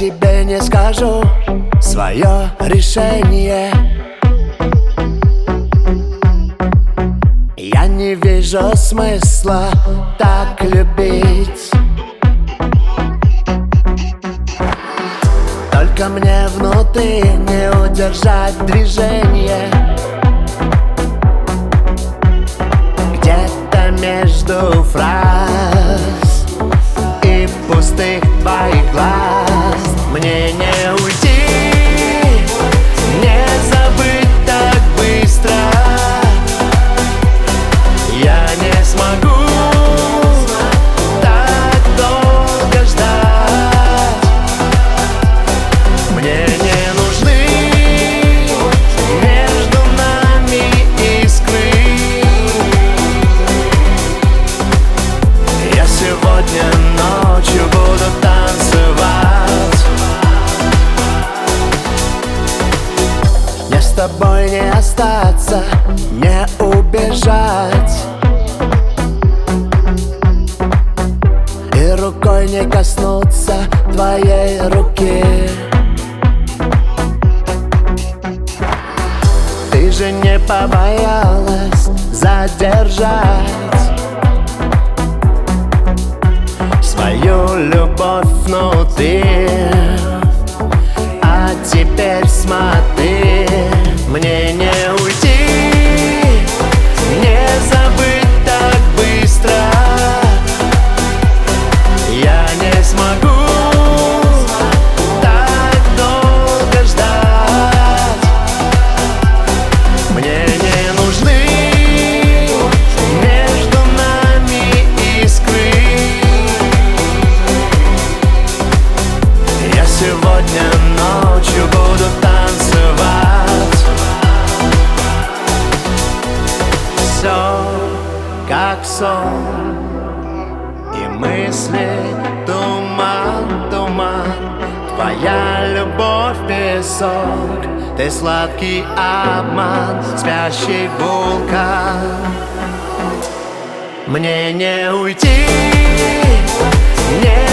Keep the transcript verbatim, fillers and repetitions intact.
тебе не скажу свое решение. Я не вижу смысла так любить. Только мне внутри не удержать движение. Где-то между фраз и пустых твоих глаз мне не уйти, не забыть так быстро. Я не смогу так долго ждать. Мне не нужны между нами искры. Я сегодня ночью буду танцевать. Мне с тобой не остаться, не убежать. И рукой не коснуться твоей руки. Ты же не побоялась задержать свою любовь внутри. А теперь смотри, мне не уйти, не забыть так быстро. Я не смогу так долго ждать. Мне не нужны между нами искры. Я сегодня ночью буду танцевать. Все как сон, и мысли туман, туман. Твоя любовь песок, ты сладкий обман, спящий вулкан. Мне не уйти, не